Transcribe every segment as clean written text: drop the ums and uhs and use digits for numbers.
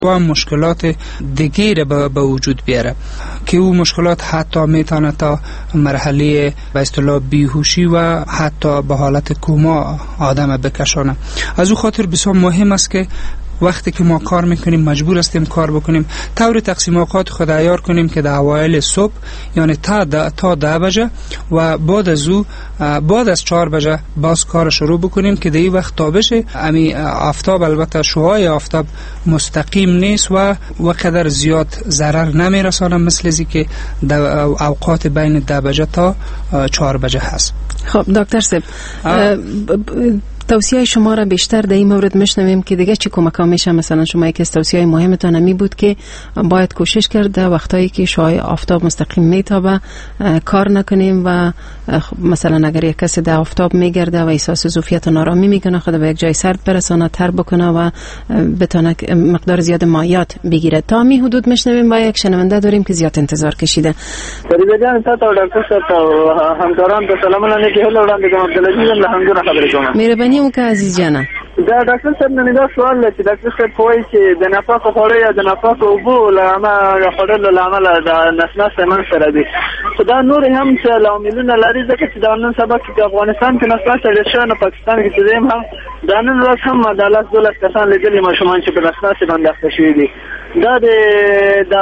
و مشکلات دیگه به وجود بیاره که او مشکلات حتی میتونه تا مرحله به اصطلاح بیهوشی و حتی به حالت کوما آدم بکشانه. از او خاطر بسیار مهم است که وقتی که ما کار میکنیم مجبور هستیم کار بکنیم طور تقسیم اوقات خود عیار کنیم که در اوایل صبح یعنی تا 10 بجه و بعد از 4 بجه باز کار شروع بکنیم که در این وقت تابش امی آفتاب، البته شعاع آفتاب مستقیم نیست و قدر زیاد ضرر نمیرسانه مثل ازی که در اوقات بین 10 بجه تا 4 بجه هست. خب دکتر صاحب، توصیه شما را بیشتر در این مورد میشنویم که دیگه چی کمک ها میشه. مثلا شما یکی از توصیه مهمتان همی بود که باید کوشش کرد وقتایی که شعاع آفتاب مستقیم میتابه کار نکنیم و مثلا اگر یک کسی در آفتاب میگرده و احساس ظرفیت و نارامی میکنه خود به یک جای سرد برسانه، تر بکنه و بتونه مقدار زیاد مایات بگیره. تا می حدود میشنویم و یک شنونده داریم که زیاد انتظار کشیده. فریده جان تا دکتر صاحب همکاران به سلام علیکم که هلو وړاندې کوم تلویزیون له همګو خبرې کوم. مهرباني وکړه عزیز جانه. دا ډاکټر صاحب نن دا سوال لري ډاکټر صاحب کوی چې د نفاق خوړې یا د نفاق اوبو لامه خوړل لامه د نسناس من سره دي. خدا نور هم چې لاملونه لري ځکه چې دا نن سبا کې افغانستان کې نسناس ډېر نه پاکستان کې چې هم دا نن ورځ هم عدالت 12 کسان لیدلي ماشومان چې په نسناس باندې اخته شوي دي. دا د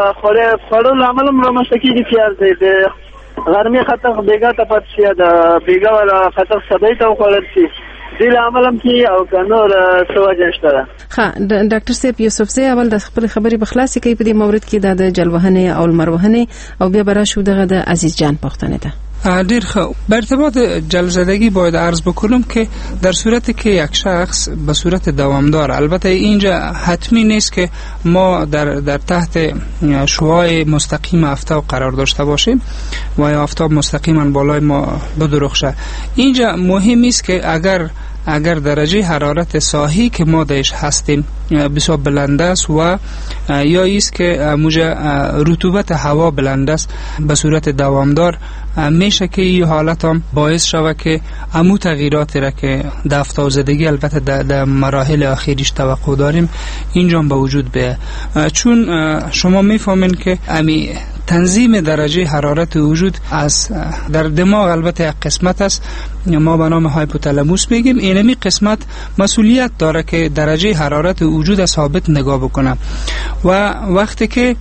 خوړل عمل رامنځته کیږي چې د غرمې خطر بیګا ته پات شي د بیګا ولا خطر سبای ته وخړل شي دل عملم کی او کنور سوجه شته. ښه ډاکټر صاحب یوسف زی اول د خپل خبرې بخلاصي کوي په دې مورد کې د جلوهنه او المروهنه او بیا برا شو دغه د عزیز جان پښتنه ده. دیر خب به ارتباط جلزدگی باید عرض بکنم که در صورتی که یک شخص به صورت دوامدار، البته اینجا حتمی نیست که ما در تحت شعاع مستقیم آفتاب قرار داشته باشیم و آفتاب مستقیما بالای ما بدرخشه. اینجا مهم است که اگر درجه حرارت ساحی که ما درش هستیم بسیار بلند است و یا است که موجه رطوبت هوا بلند است به صورت دوامدار، میشه که این حالت هم باعث شود که امو تغییراتی را که در آفتابزدگی البته در مراحل آخریش توقع داریم اینجا به وجود بیاید. چون شما میفهمین که امی تنظیم درجه حرارت وجود از در دماغ البته یک قسمت است ما به نام هایپوتالاموس میگیم. اینمی قسمت مسئولیت داره که درجه حرارت وجود ثابت نگاه بکنه و وقتی که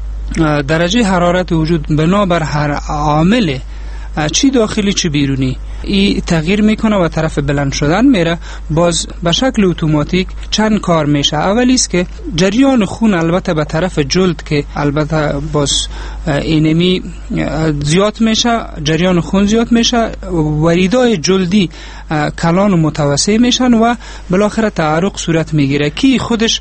درجه حرارت وجود بنابر هر عامل چی داخلی چی بیرونی ای تغییر میکنه و طرف بلند شدن میره، باز به شکل اتوماتیک چند کار میشه. اولی است که جریان خون البته به طرف جلد که البته باز اینمی زیاد میشه، جریان خون زیاد میشه، وریدای جلدی کلان و متوسع میشن و بالاخره تعرق صورت میگیره که خودش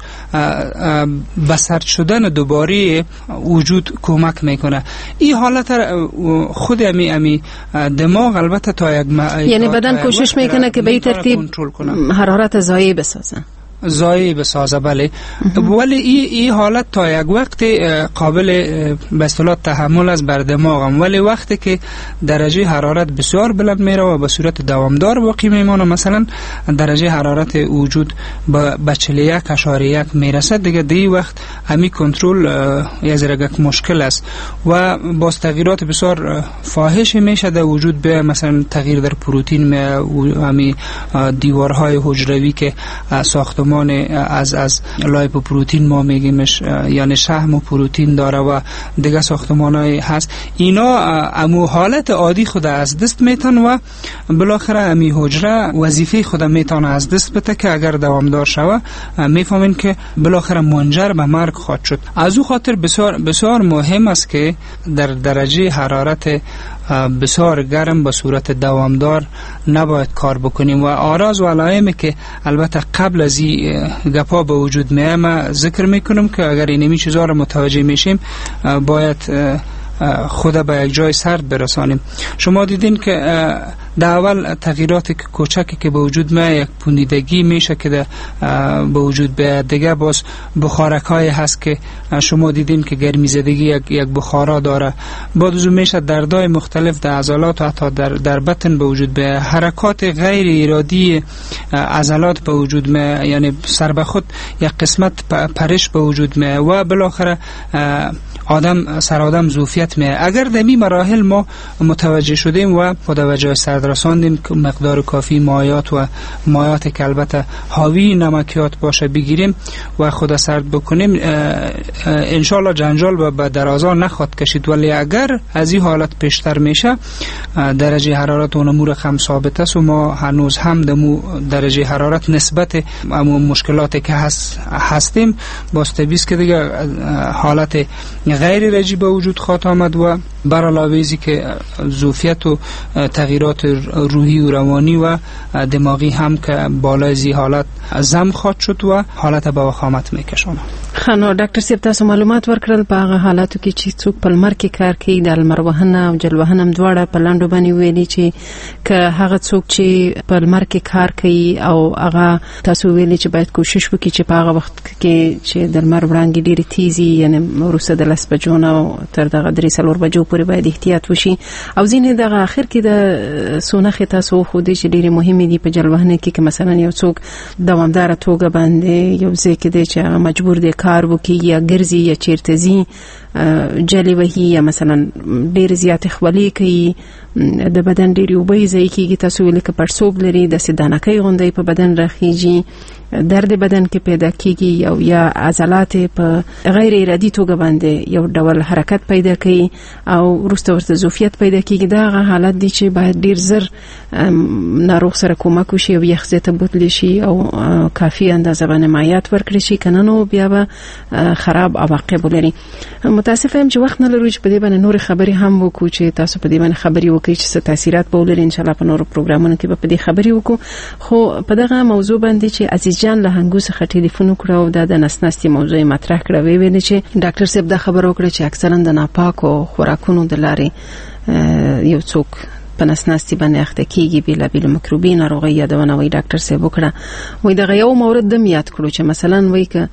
به سرد شدن دوباره وجود کمک میکنه. این حالت خود امی دماغ البته تا یک یعنی بدن کوشش میکنه که به این ترتیب حرارت ضایع بسازه بله. ولی این حالت تا یک وقت قابل به اصطلاح تحمل از بر دماغم، ولی وقتی که درجه حرارت بسیار بلند میره و به صورت دوامدار باقی میمونه، مثلا درجه حرارت وجود به 41.1 میرسه، دیگه دی وقت همی کنترل یک مشکل است و باز تغییرات بسیار فاحش میشه در وجود به مثلا تغییر در پروتین، همی دیوارهای حجروی که ساختمان از لایپوپروتین ما میگیمش یعنی شحم و پروتین داره و دیگه ساختمانای هست، اینا امو حالت عادی خود از دست میتن و بالاخره امی حجره وظیفه خود میتونه از دست بده که اگر دوامدار شوه میفهمین که بالاخره منجر به مرگ خواهد شد. از او خاطر بسیار مهم است که در درجه حرارت بسیار گرم به صورت دوامدار نباید کار بکنیم و آراز و علائمی که البته قبل از این گپا به وجود میام ذکر میکنم که اگر اینمی چیزا رو متوجه میشیم باید خود به یک جای سرد برسانیم. شما دیدین که در اول تغییرات کوچکی که به وجود میاد، یک پوندیدگی میشه که به وجود بیاد. دیگه باز بخارک‌های هست که شما دیدین که گرمی زدگی یک بخارا داره. بعد از اون میشه دردهای مختلف در عضلات و حتی در بطن به وجود بیاد. حرکات غیر ارادی عضلات به وجود میاد، یعنی سر به خود یک قسمت پرش به وجود میاد و بالاخره سر آدم ظوفیت میاد. اگر در این مراحل ما متوجه شدیم و خود به جای سرد رساندیم که مقدار کافی مایات که البته حاوی نمکیات باشه بگیریم و خود سرد بکنیم، انشالله جنجال به درازا نخواد کشید. ولی اگر از این حالت پیشتر میشه، درجه حرارت اون امور هم ثابت است و ما هنوز هم دمو درجه حرارت نسبت مشکلاتی که هستیم باز طبیعیست که دیگه حالت غیر رجی به وجود خواهد آمد و بر علاوه ازی که ظوفیت و تغییرات روحی و روانی و دماغی هم که بالای زی حالت زم خواهد شد و حالت به وخامت میکشونه. خانو ډاکټر صاحب تاسو معلومات ورکړل په هغه حالاتو کې چې څوک په لمر کې کار کوي، د لمر وهنه او جل وهنه دواړه په لاندو باندې ویلي چې که هغه څوک چې په لمر کې کار کوي او هغه تاسو ویلي چې باید کوشش وکړي چې په هغه وخت کې چې د لمر وړانګې ډېرې تیزي، یعنی وروسته د 10 بجو نه تر دغه 3-4 بجو پورې باید احتیاط وشي. او ځینې دغه اخر کې د سونخې تاسو خو دې چې ډېرې مهمې دي په جل وهنه کې که مثلا یو څوک دوامداره توګه باندې یو ځای کې دی چې هغه مجبور دی کار وکړي یا ګرځي یا چیرته ځي جلی وهي یا مثلا ډېر زیات خولې کوي، د بدن ډېرې اوبه یې ضایع کېږي، تاسو ویلي که پړسوب لري داسې دانکۍ غوندې په بدن راخیږي، درد بدن کې پیدا کېږي او یا عضلات په غیر ارادي توګه باندې یو ډول حرکت پیدا کوي او وروسته ورته ظوفیت پیدا کېږي. دا هغه حالت دی چې باید ډېر زر ناروغ سره کومک وشي او یخ ځای ته بوتلی شي او کافي اندازه باندې مایعات ورکړي شي، که نه نو بیا به خراب عواقب ولري. متاسفه یم چې وخت نه لرو چې په دې باندې نورې خبرې هم وکړو چې تاسو په دې باندې خبرې وکړئ چې څه تاثیرات به ولري. انشاءالله په نورو پروګرامونو کې به په دې خبرې وکړو. خو په دغه موضوع باندې چې عزیز جان له هنګو څخه ټلیفون وکړ او د نسناستي موضوع مطرح کړه، ویل چې ډاکټر صاحب دا خبر وکړه چې اکثرا د ناپاکو خوراکونو د لارې یو څوک په نسناستي باندې اخته کیږي، بېلابېلو مکروبي ناروغۍ یادونه وایي ډاکټر صاحب وکړه. وایي دغه یو مورد دم یاد کړو چې مثلا وایي که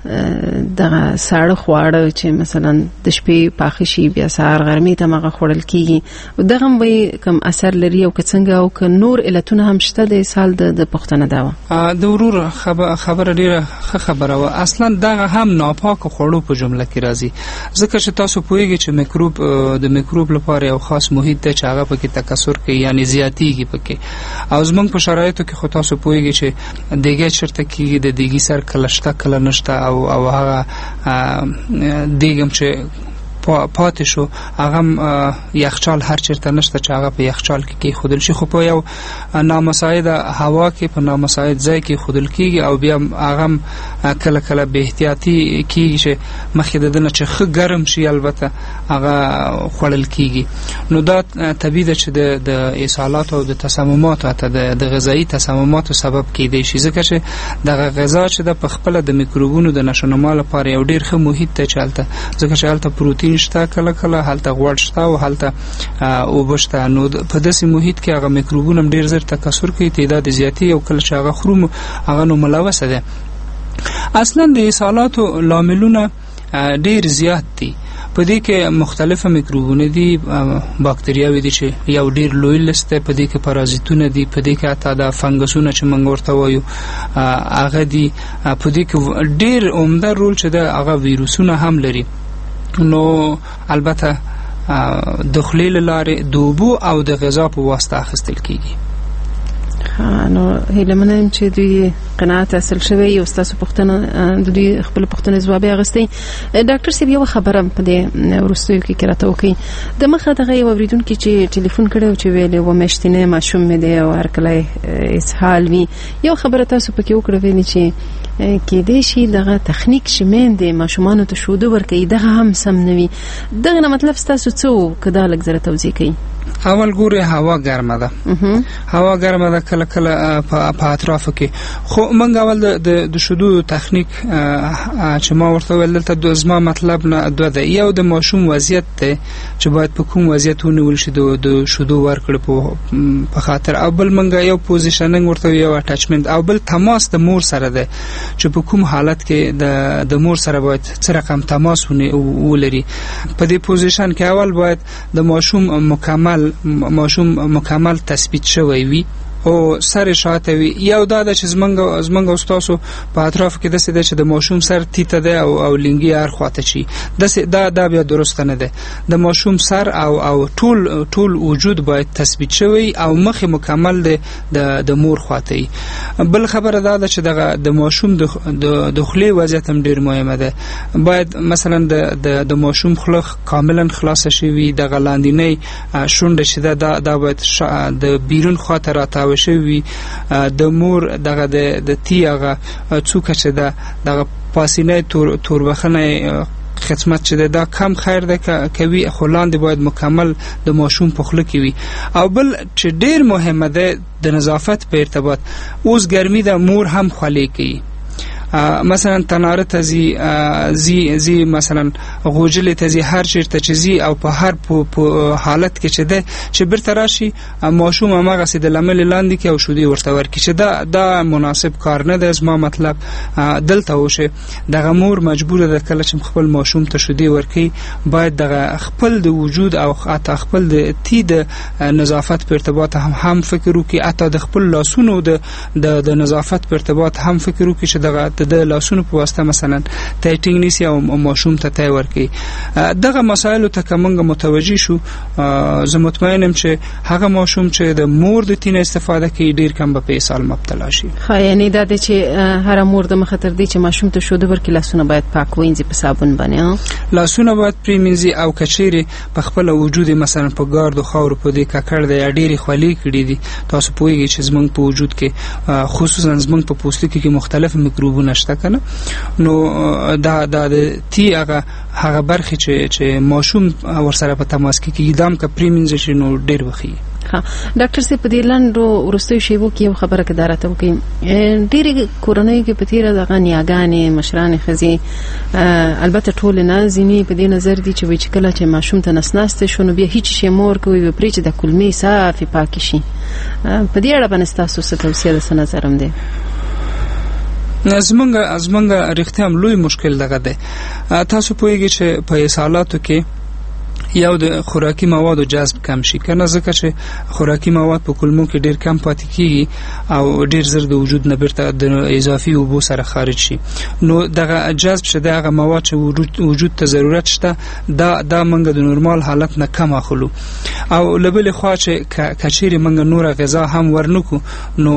دغه ساړه خواړه چې مثلا د شپې پاخه شي بیا سهار غرمې ته مغه خوړل کیږي، دغه وایي کم اثر لري او که څنګه او که نور علتونه هم شته د اسهال د پښتنه دا و. د ورور خبره ډیره ښه خبره و. اصلا دغه هم ناپاک خوړو په جمله کې راځي، ځکه چې تاسو پوهیږئ چې د میکروب لپاره یو خاص محیط دی چې هغه پکې تکثر کوي، یعنی زیاتیږي پکې. او زمونږ په شرایطو کې خو تاسو پوهیږئ چې دیګه چرته کېږي، د دیګي سر کله شته کله نشته او هغه دیګم چې پاتې شو هغه یخچال هر چیرته نشته چې هغه په یخچال کې خودل شي، خو په یو نامساعد هوا کې په نامساعد ځای کې خودل کېږي او بیا هغه کله کله به احتیاطي کېږي چې مخکې د دنه چې ښه ګرم شي البته هغه خوړل کېږي. نو دا طبیعي ده چې د اسهالات او د تسممات او د غذایی تسمماتو سبب کېدی شي، ځکه چې دغه غذا چې د پخپله د میکروبونو د نشونما لپاره یو ډېر ښه محیط دی چې هلته، ځکه چې هلته پروتین شته، کله کله هلته غوړ شته او هلته اوبه شته. نو په داسې محیط کې هغه میکروبونه ډېر زر تکثر کوي، تعداد زیاتی او کله چې هغه خورو هغه نو ملوثه ده. اصلا د اسهالاتو لاملونه ډېر زیات دي، په دې کې مختلفه میکروبونه دي، باکتریاوې دي چې یو ډېر لوی لست دی، په دې کې پارازیتونه دي، په دې کې حتی د فنګسونه چې موږ ورته وایو هغه دي، په دې کې ډېر عمده رول چې ده هغه ویروسونه هم لري. نو البته د خولې له لارې د اوبو او د غذا په واسطه اخیستل کېږي. نو هیله منم چې دوی قناعت حاصل شوی او تاسو پوښتنه د دوی خپل پوښتنې ځواب اغستې. ډاکټر صاحب یو خبره په دې ورستیو کې راته وکړي، د مخه دغه یو اوریدونکو چې ټلیفون کړو چې ویلې و مشتینه ماشوم مې دی او هر کله اسهال وي، یو خبره تاسو پکې وکړه ویلې چې کې دې شي دغه تخنیک شمن دی ماشومان ته شوده ورکړي، دغه هم سم نه وي. دغه مطلب تاسو څه کدا لږ زره توضیح کړئ. اول ګوري هوا ګرمه ده هوا ګرمه ده کله کله په اطرافو کې خو موږ اول د شودو تخنیک چې ما ورته ویل دلته د زما مطلب نه دوه ده یو د ماشوم وضعیت ده چې باید په کوم وضعیت ونیول شي د شودو ورکړ په خاطر او بل موږ یو پوزیشننګ ورته یو اټاچمنت او بل تماس د مور سره ده چې په کوم حالت کې د مور سره باید څه رقم تماس ولري په دې پوزیشن کې اول باید د ماشوم مکمل تثبیت شوی وي او سر شاته وي یو دا چې زمنګ استادو په اطراف کې دسه ده چې د ماشوم سر تیته ده او لنګي هر خواته شي دسه دا بیا درست نه ده د ماشوم سر او ټول وجود باید تثبیت شوی او مخ مکمل ده د مور خواته بل خبره ده چې د ماشوم د خلی وضعیت هم ډیر مهمه ده باید مثلا د ماشوم خلق کاملا خلاص شي د غلاندینې شونډه شده دا باید د بیرون خاطر راته وشوي د مور دغه د تیغه څوک چې دغه پاسینه توربخنه خدمت چې دا کم خیر ده کوي خو لاندې باید مکمل د ماشوم په خوله کې وي او بل چې ډیر مهمه ده د نظافت په ارتباط اوس ګرمي د مور هم خولې کوي مثلا تناره تزي زي مثلا غوجل تزي هر چیرته چیزي او په هر حالت کې چې ده چې برته راشي ماشوم هغه سي د لمل لاندې کې او شودي ورته ورکړي چې دا مناسب کار نه ده زما مطلب دلته وشه دغه مور مجبور ده کله چې خپل ماشوم ته شودي ورکړي باید دغه خپل د وجود او حتی خپل د تید نظافت په ارتباط هم فکر وکړي حتی د خپل لاسونو د نظافت په ارتباط هم فکر وکړي چې دغه د لاسونو په واسطه مثلا ټایټینګ نسی او ماشوم ته تای ورکي دغه مسایل ته کومه متوجي شو زه مطمئنم چې هغه ماشوم چې د مور د تینه استفاده کوي ډیر کم به اسهال مبتلا شي یعنی دا د چې هر مور د مخاطر دی چې ماشوم ته شوده ورکي لاسونه باید پاک وینځي په صابون باندې لاسونه باید پریمنځي او کچيري په خپل وجود مثلا په ګارد او خاور په دې ککړ د ډيري خولي کړي دي تاسو پوهیږئ چې زمونږ په وجود کې خصوصا زمونږ په پوستکي کې مختلف میکروبونه شته کنه نو دا د تی هغه برخه چې ماشوم ورسره په تماس کې کیدام کا پریمنځ شي نو ډیر وخی ها ډاکټر سي په دې لاندو ورستوي شی وو کې یو خبره کې دارته وکي ډېری کورونی کې په تیر د غنیاګانې مشران خزي البته ټول نه ځینی په دې نظر دي چې وچ کله چې ماشوم ته نسناسته شونه بیا هیڅ شی مور کوي پرې چې د کلمې صافي پاک شي په دې اړه باندې تاسو څه توصیه ده نظرم دي زمونږ رښتیا هم لوی مشکل دغه ده تاسو پوهیږئ چې په سالاتو کې یو د خوراکي موادو جذب کم شي کنه ځکه چې خوراکي مواد په کولمو کې ډیر کم پاتې کیږي او ډیر زر د وجود نه بیرته د اضافي اوبو سره خارج شي نو دغه جذب شته هغه مواد چې وجود ته ضرورت شته دا منګه د نورمال حالت نه کم اخلو او لبل خوا چې کچيري منګه نور غذا هم ورنکو نو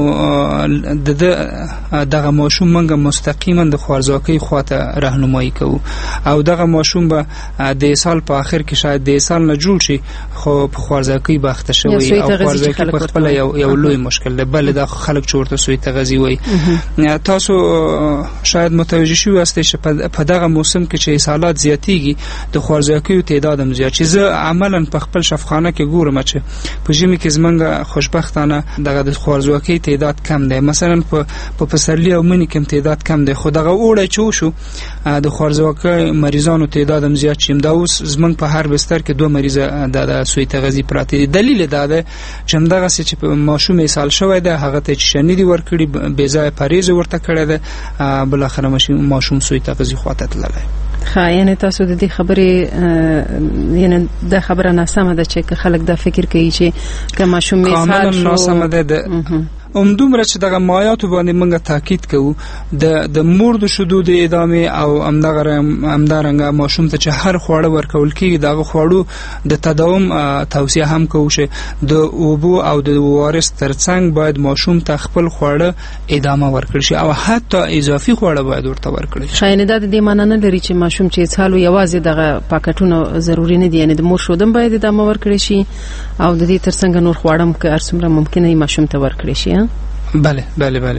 دغه ماشوم منګه مستقیما د خوارزاکۍ خواته راهنمایي کوو او دغه ماشوم به د سال په اخر کې شاید د سال نه جوړ شي خو په خوارزاکۍ باخته شوی او خوارزاکۍ په خپل یو لوی مشکل ده بل د خلک چورته سوی تغذی وای تاسو شاید متوجه شوی واستئ چې په دغه موسم کې چې اسهالات زیاتیږي د خوارزاکۍ تعداد هم زیات شي زه عملاً په خپل شفخانه کې ګورم چې په ژمي کې زمونږ خوشبختانه دغه د خوارزاکۍ تعداد کم دی مثلا په پسرلی او منی کې تعداد کم دی خو دغه اوړی چې شو د خوارزاکۍ مریضانو تعداد هم زیات شي دا اوس زمونږ په هر بستر کې 2 مریض د سوی تغذی پراته دي دلیل دا ده چې همدغه چې ماشوم اسهال شوی ده هغه ته شنیدي ورکړي بې ځای پریز ورته کړی ده بل اخر ماشوم سوی تغذی خواته تللی یعنی تاسو د دې خبرې یعنی د خبره ناسمه ده چې خلک دا فکر کوي چې که ماشوم اسهال شو ناسمه ده دومره چې دغه مایاتو باندې موږ تاکید کوو د مور د شودو د ادامه او امدارنګ ماشوم ته چې هر خواړه ورکول کیږي دغه خواړو د تداوم توصیه هم کوو چې د اوبو او د وارث ترڅنګ باید ماشوم ته خپل خواړه ادامه ورکړي شي او حتی اضافي خواړه باید ورته ورکړي شي شاینه د دې معنی نه لري چې ماشوم چې اسهال یوازې دغه پاکټونه ضروری نه دي یعنی د مور شودم باید ادامه ورکړي شي او د دې ترڅنګ نور خواړه که ارسمره ممکنه ماشوم ته ورکړي شي بله بله بله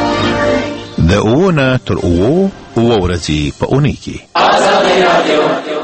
د اوونه تر اوو ورځې په اونۍ کې